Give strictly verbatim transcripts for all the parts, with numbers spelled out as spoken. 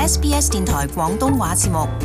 S B S 電台廣東話節目。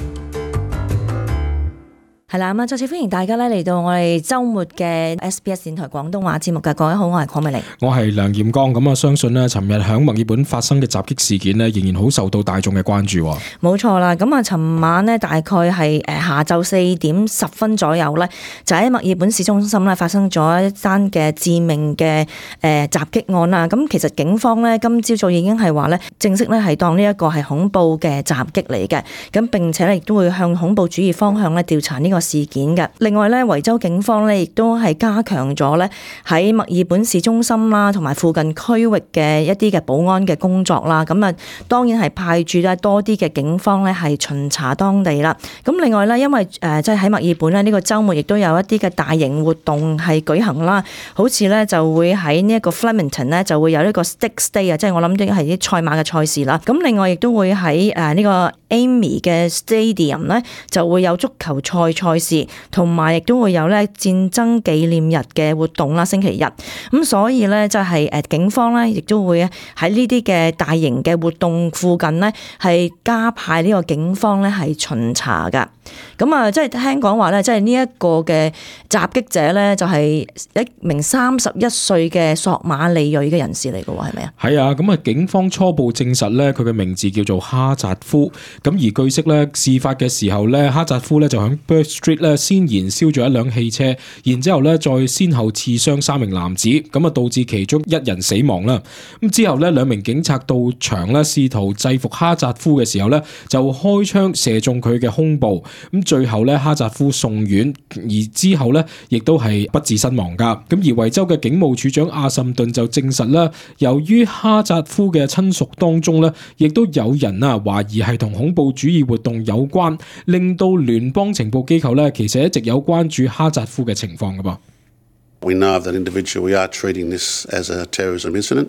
係啦，咁啊，再次歡迎大家咧嚟到我哋週末嘅 S B S 電台廣東話節目嘅。各位好，我係鄺美玲， 我係梁彥剛。咁啊，相信呢，尋日喺墨爾本發生嘅襲擊事件呢，仍然好受到大眾嘅關注。 冇錯啦，咁啊，尋晚呢，大概係誒下晝四點十分左右咧，就喺墨爾本市中心咧發生咗一單嘅致命嘅誒襲擊案啦。咁其實警方咧今朝早已經係話咧，正式咧係當呢一個係恐怖嘅襲擊嚟嘅。咁並且咧亦都會向恐怖主義方向咧調查呢個事件嘅。另外咧，維州警方咧亦都係加強咗咧喺墨爾本市中心啦，同埋附近區域嘅一啲嘅保安嘅工作啦。咁啊，當然係派駐咧多啲嘅警方咧係巡查當地啦。咁另外咧，因為誒即係喺墨爾本咧呢個週末亦都有一啲嘅大型活動係舉行啦，好似咧就會喺呢一個 Flemington 咧就會有呢個 Stakes Day 啊，即係我諗都係啲賽馬嘅賽事啦。咁另外亦都會喺誒呢個 Amy 嘅 Stadium 咧就會有足球賽賽事。同埋亦都會有咧戰爭紀念日嘅活動啦，星期日。咁所以咧，就係誒警方咧，亦都會喺呢啲嘅大型嘅活動附近咧，係加派呢個警方咧係巡查噶。咁啊，即係聽講話咧，即係呢一個嘅襲擊者咧，就係一名三十一歲嘅索馬利裔嘅人士嚟嘅喎，係咪啊？ 係啊，咁啊，警方初步證實咧，佢嘅名字叫做哈扎夫。咁而據悉咧，事發嘅時候咧，哈扎夫咧就喺 Bourke Street 咧先燃燒咗一輛汽車，然之後咧再先後刺傷三名男子，咁啊導致其中一人死亡啦。咁之後咧，兩名警察到場咧，試圖制服哈扎夫嘅時候咧，就開槍射中佢嘅胸部。咁最後咧，哈扎夫送院，而之後咧，亦都係不治身亡噶。咁而維州嘅警務處長阿什頓就證實啦，由於哈扎夫嘅親屬當中咧，亦都有人啊懷疑係同恐怖主義活動有關，令到聯邦情報機構咧，其實一直有關注哈扎夫嘅情況噶噃。 We know of that individual. We are treating this as a terrorism incident.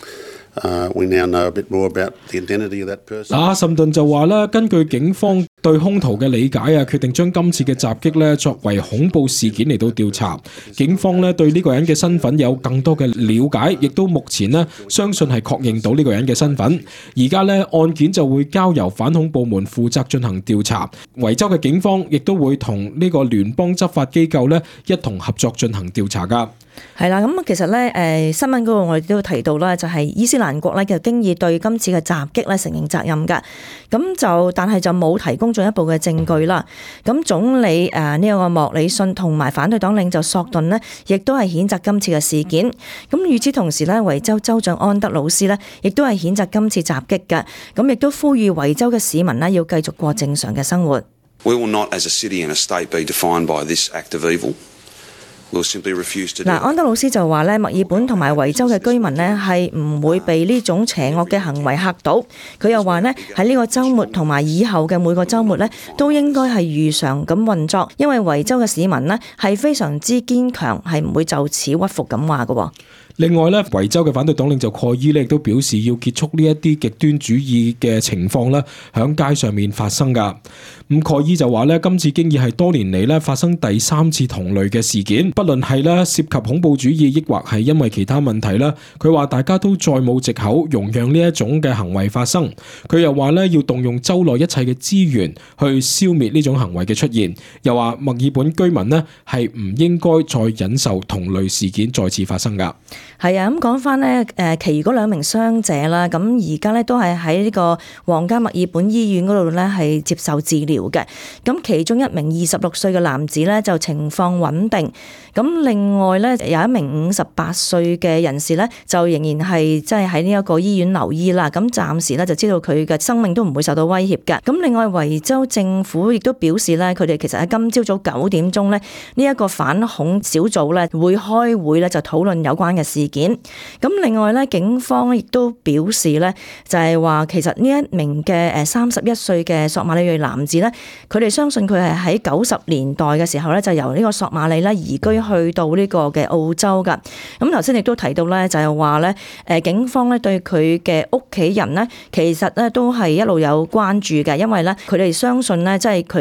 Uh, we now know a bit more about the identity of that person. 阿什頓就話啦，根據警方對兇徒嘅理解啊，決定將今次嘅襲擊咧作為恐怖事件嚟到調查。警方咧對呢個人嘅身份有更多嘅了解，亦都目前咧相信係確認到呢個人嘅身份。而家咧案件就會交由反恐部門負責進行調查。維州嘅警方亦都會同呢個聯邦執法機構咧一同合作進行調查噶。 係啦，咁其實咧，誒新聞嗰度我哋都提到啦，就係伊斯蘭國咧就經已對今次嘅襲擊咧承認責任㗎，咁就但係就冇提供進一步嘅證據啦。咁總理誒呢個莫里遜同埋反對黨領袖索頓呢，亦都係譴責今次嘅事件。咁與此同時咧，維州州長安德魯斯呢，亦都係譴責今次襲擊嘅，咁亦都呼籲維州嘅市民呢，要繼續過正常嘅生活。 We will not, as a city and a state, be defined by this act of evil. 嗱，安德魯斯就話咧，墨爾本同埋維州嘅居民呢係唔會被呢種邪惡嘅行為嚇到。佢又話呢，喺呢個週末同埋以後嘅每個週末呢，都應該係如常咁運作，因為維州嘅市民呢係非常之堅強，係唔會就此屈服咁話嘅。 另外咧，維州嘅反對黨領袖蓋伊咧亦都表示要結束呢一啲極端主義嘅情況咧，響街上面發生噶。咁蓋伊就話咧，今次經已係多年嚟咧發生第三次同類嘅事件，不論係咧涉及恐怖主義，抑或係因為其他問題啦。佢話大家都再冇藉口容讓呢一種嘅行為發生。佢又話咧要動用州內一切嘅資源去消滅呢種行為嘅出現。又話墨爾本居民呢係唔應該再忍受同類事件再次發生噶。 係啊，咁講翻咧，誒，其餘嗰兩名傷者啦，咁而家咧都係喺呢個皇家墨爾本醫院嗰度咧係接受治療嘅。咁其中一名二十六歲嘅男子咧就情況穩定。咁另外咧有一名五十八歲嘅人士咧就仍然係即係喺呢一個醫院留醫啦。咁暫時咧就知道佢嘅生命都唔會受到威脅嘅。咁另外維州政府亦都表示咧，佢哋其實喺今朝早九點鐘咧呢一個反恐小組咧會開會咧就討論有關嘅事件。咁另外咧，警方亦都表示咧，就係話其實呢一名嘅誒三十一歲嘅索馬里裔男子咧，佢哋相信佢係喺九十年代嘅時候咧，就由呢個索馬里咧移居去到呢個嘅澳洲噶。咁頭先亦都提到咧，就係話咧，誒警方咧對佢嘅屋企人咧，其實咧都係一路有關注嘅，因為咧佢哋相信咧，即係佢嘅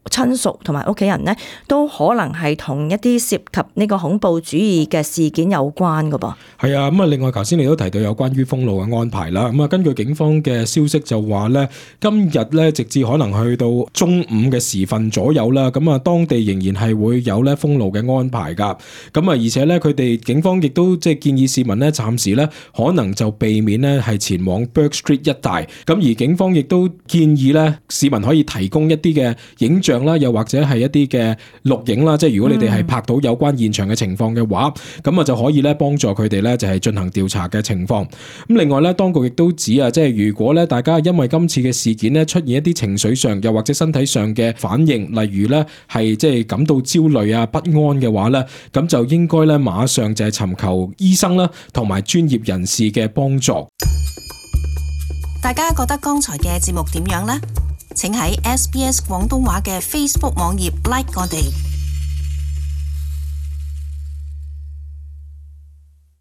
親屬同埋屋企人呢，都可能係同一啲涉及呢個恐怖主義嘅事件有關㗎噃。 係啊，咁啊，另外頭先你都提到有關於封路嘅安排啦。咁啊，根據警方嘅消息就話咧，今日咧直至可能去到中午嘅時分左右啦，咁啊，當地仍然係會有咧封路嘅安排㗎。咁啊，而且咧佢哋警方亦都即係建議市民咧暫時咧可能就避免咧係前往 Burke Street 一帶。咁而警方亦都建議咧市民可以提供一啲嘅影像啦，又或者係一啲嘅錄影啦，即係如果你哋係拍到有關現場嘅情況嘅話，咁啊就可以咧幫助佢哋咧就係進行調查嘅情況。咁另外咧，當局亦都指啊，即係如果咧大家因為今次嘅事件咧出現一啲情緒上又或者身體上嘅反應，例如咧係即係感到焦慮啊不安嘅話咧，咁就應該咧馬上就係尋求醫生啦同埋專業人士嘅幫助。 大家覺得剛才嘅節目點樣呢？請喺 S B S 廣東話嘅 Facebook 網頁 like 我哋。